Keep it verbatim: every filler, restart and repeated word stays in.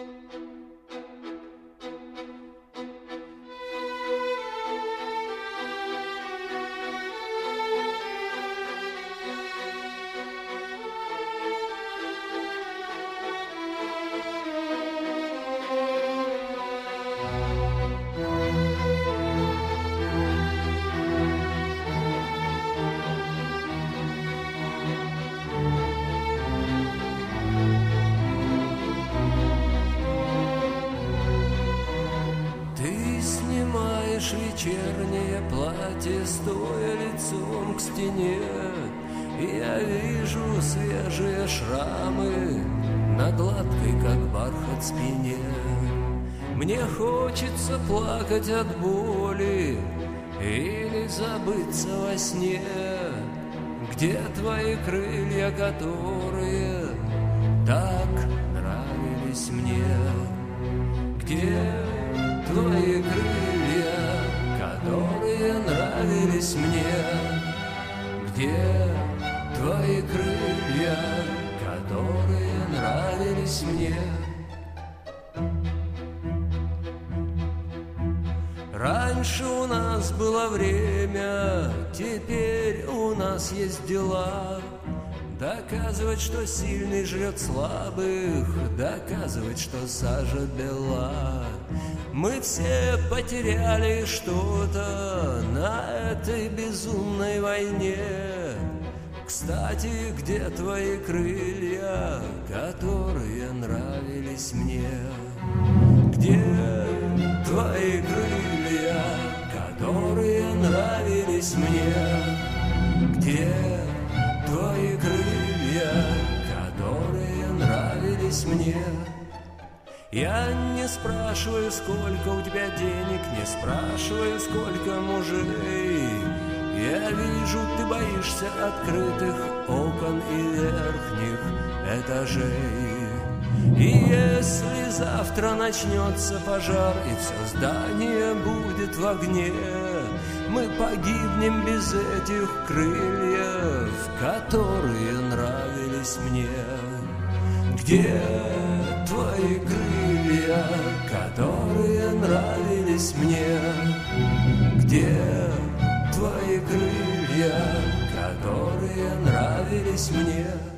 Вечернее платье, стоя лицом к стене, и я вижу свежие шрамы на гладкой, как бархат, спине. Мне хочется плакать от боли или забыться во сне. Где твои крылья, которые так нравились мне? Где твои крылья, которые нравились мне? Где твои крылья, которые нравились мне? Раньше у нас было время, теперь у нас есть дела. Доказывать, что сильный жрет слабых, доказывать, что сажа бела. Мы все потеряли что-то на этой безумной войне. Кстати, где твои крылья, которые нравились мне? Где твои крылья, которые нравились мне? Где твои крылья, которые нравились мне? Я не спрашиваю, сколько у тебя денег, не спрашиваю, сколько мужей. Я вижу, ты боишься открытых окон и верхних этажей. И если завтра начнется пожар, и все здание будет в огне, мы погибнем без этих крыльев, которые нравились мне. Где твои крылья, которые нравились мне? Где твои крылья, которые нравились мне?